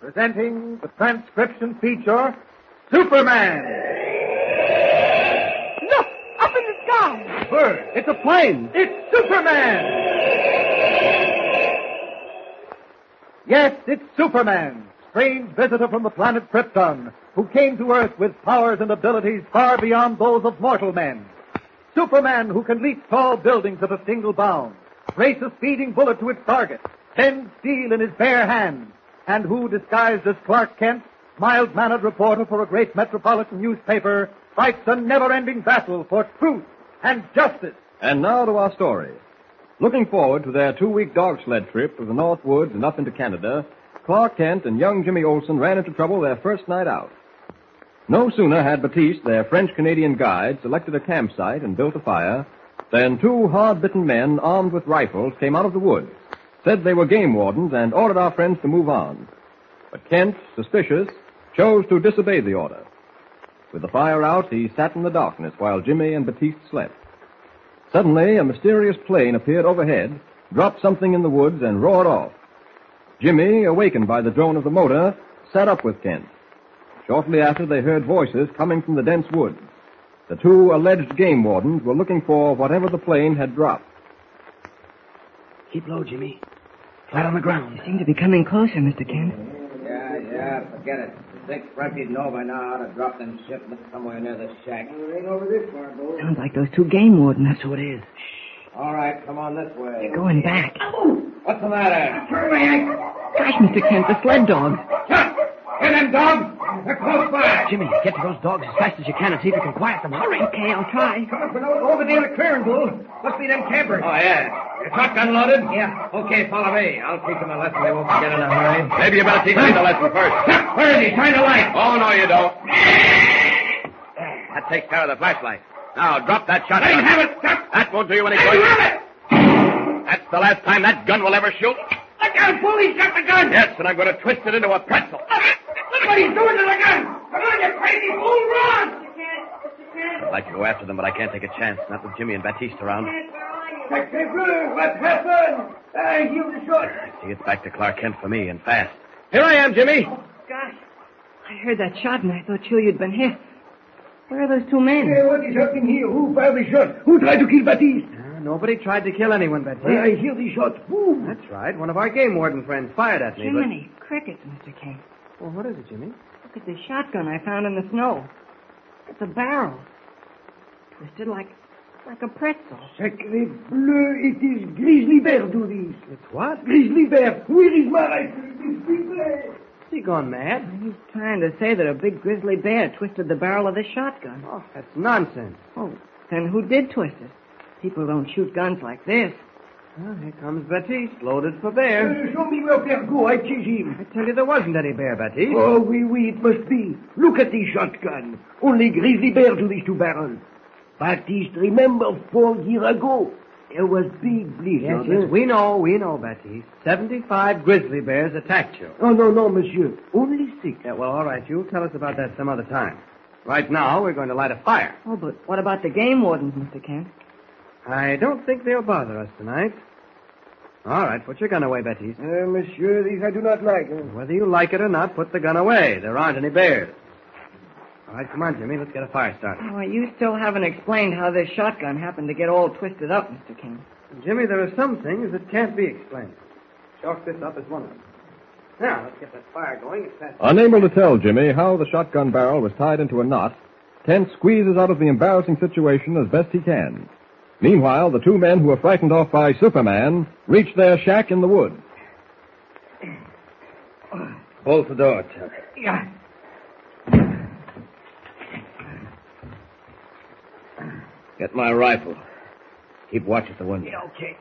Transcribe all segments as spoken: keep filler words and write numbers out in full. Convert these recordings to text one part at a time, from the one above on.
presenting the transcription feature, Superman. Look, up in the sky. Bird. It's a plane. It's Superman. Yes, it's Superman, strange visitor from the planet Krypton, who came to Earth with powers and abilities far beyond those of mortal men. Superman, who can leap tall buildings at a single bound, race a speeding bullet to its target, bend steel in his bare hands, and who, disguised as Clark Kent, mild-mannered reporter for a great metropolitan newspaper, fights a never-ending battle for truth and justice. And now to our story. Looking forward to their two-week dog sled trip to the North Woods and up into Canada, Clark Kent and young Jimmy Olsen ran into trouble their first night out. No sooner had Batiste, their French-Canadian guide, selected a campsite and built a fire than two hard-bitten men armed with rifles came out of the woods, said they were game wardens, and ordered our friends to move on. But Kent, suspicious, chose to disobey the order. With the fire out, he sat in the darkness while Jimmy and Batiste slept. Suddenly, a mysterious plane appeared overhead, dropped something in the woods, and roared off. Jimmy, awakened by the drone of the motor, sat up with Kent. Shortly after, they heard voices coming from the dense woods. The two alleged game wardens were looking for whatever the plane had dropped. Keep low, Jimmy. Flat on the ground. They seem to be coming closer, Mister Kent. Yeah, yeah, forget it. Think Frankie'd know by now how to drop them shipments somewhere near the shack. Well, it ain't over this far, Bo. Sounds like those two game wardens. That's who it is. All right, come on this way. They're going back. What's the matter? Turn back. Gosh, Mister Kent, the sled dogs. Shut! Get them dogs! They're close by! Jimmy, get to those dogs as fast as you can and see if you can quiet them. Hurry. Okay, I'll try. Come up and over the other clearing, Bull. Must be them campers. Oh, yeah. Your shotgun loaded? Yeah. Okay, follow me. I'll teach them a lesson they won't forget in a hurry. Maybe you better teach me the lesson first. Stop! Where is he? Shine a light! Oh, no, you don't. That takes care of the flashlight. Now, drop that shotgun. Let him have it! Stop! That won't do you any Let good. him have it! That's the last time that gun will ever shoot. Look out, Bull! He's got the gun! Yes, and I'm going to twist it into a pretzel. Look what he's doing to the gun! Come on, you crazy fool! Run! I'd like to go after them, but I can't take a chance. Not with Jimmy and Batiste around. Sacre bleu, what happened? I hear the shot. To get back to Clark Kent for me, and fast. Here I am, Jimmy. Gosh, I heard that shot and I thought sure you'd been hit. Where are those two men? Hey, what is happening here? Who fired the shot? Who tried to kill Batiste? Uh, nobody tried to kill anyone, Batiste. I hear the shot. Who? That's right. One of our game warden friends fired at me. Jiminy crickets, Mister Kent. But... Well, what is it, Jimmy? Look at this shotgun I found in the snow. It's a barrel. Twisted like like a pretzel. Sacre bleu, it is Grizzly Bear do this. It's what? Grizzly Bear, where is my rifle? It is Grizzly Bear. Is he gone mad? He's trying to say that a big grizzly bear twisted the barrel of this shotgun. Oh, that's nonsense. Oh, then who did twist it? People don't shoot guns like this. Well, here comes Batiste, loaded for bear. Uh, show me where Bear go. I chase him. I tell you, there wasn't any bear, Batiste. Oh, oui, oui, it must be. Look at the shotgun. Only Grizzly Bear do these two barrels. Batiste, remember four years ago, there was big blizzard. Yes, yes, we know, we know, Batiste. Seventy-five grizzly bears attacked you. Oh, no, no, monsieur. Only six. Yeah, well, all right. You'll tell us about that some other time. Right now, we're going to light a fire. Oh, but what about the game wardens, Mister Kent? I don't think they'll bother us tonight. All right, put your gun away, Batiste. Uh, monsieur, these I do not like. Uh. Whether you like it or not, put the gun away. There aren't any bears. All right, come on, Jimmy. Let's get a fire started. Oh, you still haven't explained how this shotgun happened to get all twisted up, Mister Kent. Jimmy, there are some things that can't be explained. Chalk this up as one of them. Now, let's get that fire going as fast as... Unable to tell Jimmy how the shotgun barrel was tied into a knot, Kent squeezes out of the embarrassing situation as best he can. Meanwhile, the two men who were frightened off by Superman reach their shack in the woods. Bolt the door, Chuck. Yeah. Get my rifle. Keep watch at the window. Yeah, okay.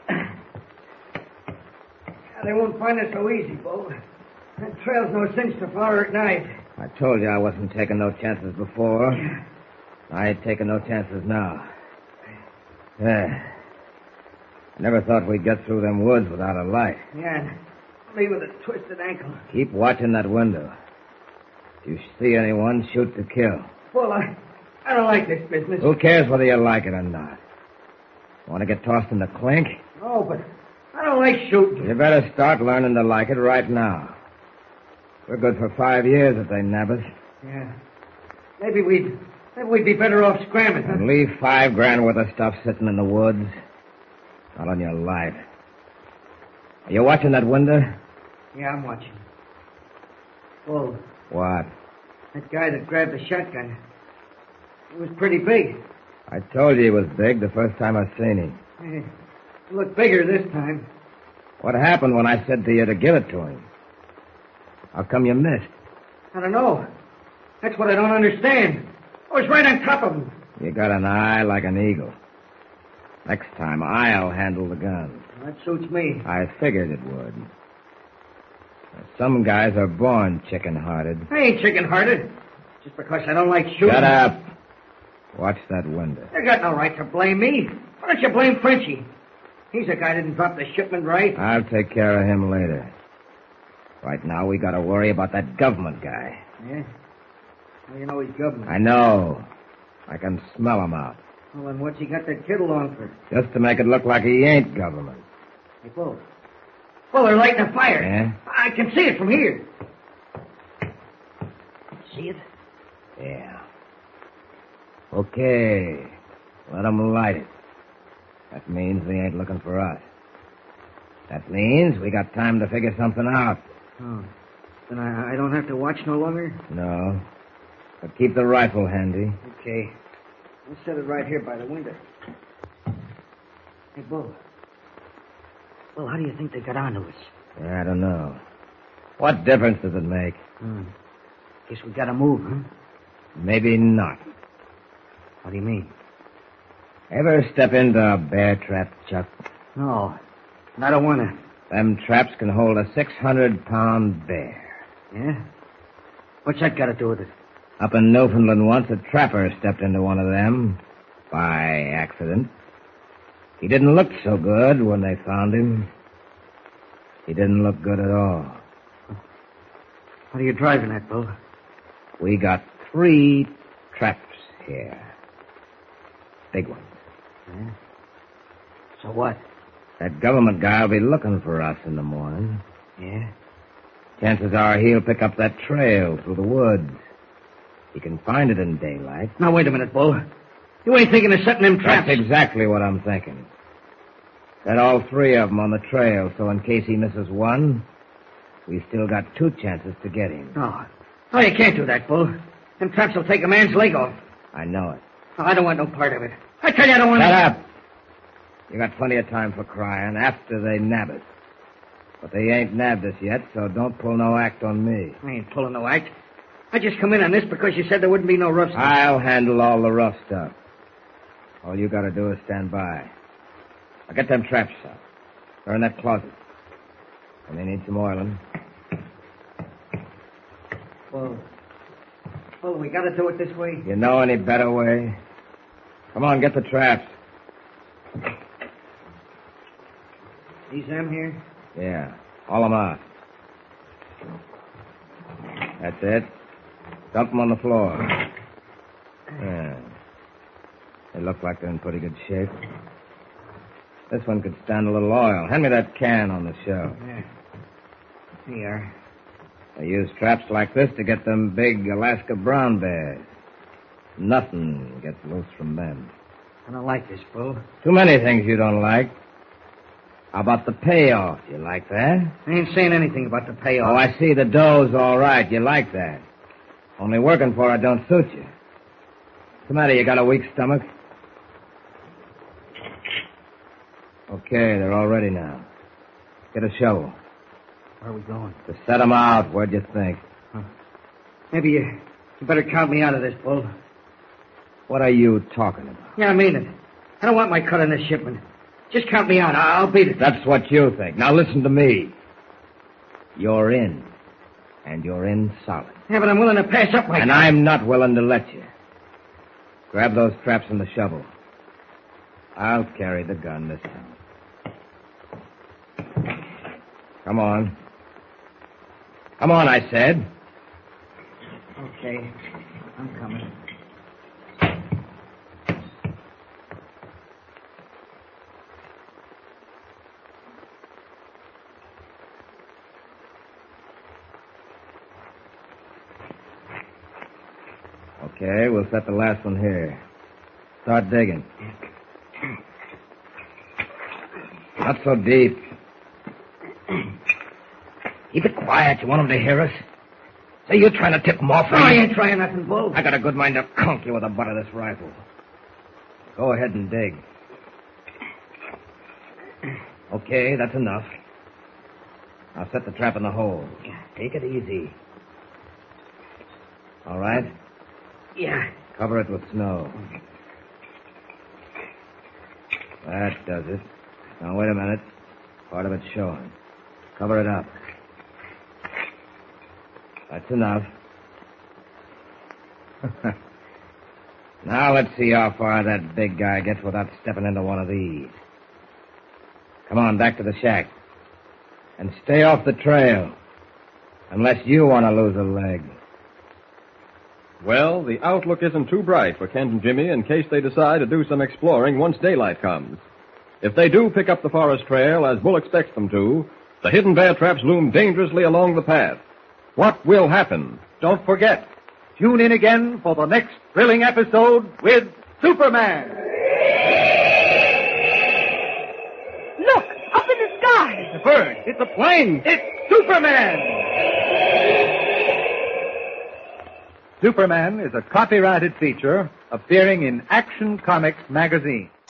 They won't find us so easy, Bo. That trail's no cinch to follow at night. I told you I wasn't taking no chances before. I ain't taking no chances now. Yeah. I never thought we'd get through them woods without a light. Yeah, me with a twisted ankle. Keep watching that window. If you see anyone, shoot to kill. Well, I, I don't like this business. Who cares whether you like it or not? Want to get tossed in the clink? Oh, but I don't like shooting. You better start learning to like it right now. We're good for five years if they nab us. Yeah. Maybe we'd maybe we'd be better off scrambling, huh? And leave five grand worth of stuff sitting in the woods. Not on your life. Are you watching that window? Yeah, I'm watching. Oh, What? that guy that grabbed the shotgun. He was pretty big. I told you he was big the first time I seen him. Eh, He looked bigger this time. What happened when I said to you to give it to him? How come you missed? I don't know. That's what I don't understand. I was right on top of him. You got an eye like an eagle. Next time, I'll handle the gun. That suits me. I figured it would. Some guys are born chicken-hearted. I ain't chicken-hearted. Just because I don't like shooting. Shut up. Watch that window. You got no right to blame me. Why don't you blame Frenchie? He's the guy that didn't drop the shipment right. I'll take care of him later. Right now, we gotta worry about that government guy. Yeah? Well, you know he's government. I know. I can smell him out. Well, then what's he got that kittle on for? Just to make it look like he ain't government. Hey, Bull. Bull, they're lighting a fire. Yeah? I can see it from here. See it? Yeah. Okay. Let 'em light it. That means they ain't looking for us. That means we got time to figure something out. Oh. Then I, I don't have to watch no longer? No. But keep the rifle handy. Okay. I'll set it right here by the window. Hey, Bull. Bull, how do you think they got onto us? I don't know. What difference does it make? Hmm. Guess we gotta move, huh? Maybe not. What do you mean? Ever step into a bear trap, Chuck? No. I don't wanna. Them traps can hold a six hundred pound bear. Yeah? What's that got to do with it? Up in Newfoundland once, a trapper stepped into one of them. By accident. He didn't look so good when they found him. He didn't look good at all. What are you driving at, Bull? We got three traps here. Big ones. Yeah? So what? That government guy'll be looking for us in the morning. Yeah? Chances are he'll pick up that trail through the woods. He can find it in daylight. Now, wait a minute, Bull. You ain't thinking of setting them traps. That's exactly what I'm thinking. Set all three of them on the trail, so in case he misses one, we still got two chances to get him. No. No, you can't do that, Bull. Them traps will take a man's leg off. I know it. Oh, I don't want no part of it. I tell you I don't want Shut to... up! You got plenty of time for crying after they nab us. But they ain't nabbed us yet, so don't pull no act on me. I ain't pulling no act. I just come in on this because you said there wouldn't be no rough stuff. I'll handle all the rough stuff. All you gotta do is stand by. I'll get them traps out. They're in that closet. And they need some oiling. Well, well, we got to do it this way. You know any better way? Come on, get the traps. These them here? Yeah, haul them out. That's it. Dump them on the floor. Yeah. They look like they're in pretty good shape. This one could stand a little oil. Hand me that can on the shelf. Yeah. Here. They use traps like this to get them big Alaska brown bears. Nothing gets loose from them. I don't like this, Bull. Too many things you don't like. How about the payoff? You like that? I ain't saying anything about the payoff. Oh, I see. The dough's all right. You like that. Only working for it don't suit you. What's the matter? You got a weak stomach? Okay, they're all ready now. Get a shovel. Where are we going? To set them out, where'd you think? Huh. Maybe you, you better count me out of this, Bull. What are you talking about? Yeah, I mean it. I don't want my cut on this shipment. Just count me out. I'll beat it. That's what you think. Now listen to me. You're in. And you're in solid. Yeah, but I'm willing to pass up my... And I'm not willing to let you. Grab those traps and the shovel. I'll carry the gun this time. Come on. Come on, I said. Okay. I'm coming. Okay, we'll set the last one here. Start digging. Not so deep. Keep it quiet. You want them to hear us? Say, you're trying to tip them off. No, I ain't trying nothing, Bull. I got a good mind to conk you with the butt of this rifle. Go ahead and dig. Okay, that's enough. I'll set the trap in the hole. Take it easy. All right? Yeah. Cover it with snow. That does it. Now, wait a minute. Part of it's showing. Cover it up. That's enough. Now let's see how far that big guy gets without stepping into one of these. Come on, back to the shack. And stay off the trail. Unless you want to lose a leg. Well, the outlook isn't too bright for Kent and Jimmy in case they decide to do some exploring once daylight comes. If they do pick up the forest trail, as Bull expects them to, the hidden bear traps loom dangerously along the path. What will happen? Don't forget, tune in again for the next thrilling episode with Superman. Look, up in the sky. It's a bird. It's a plane. It's Superman. Superman is a copyrighted feature appearing in Action Comics magazine.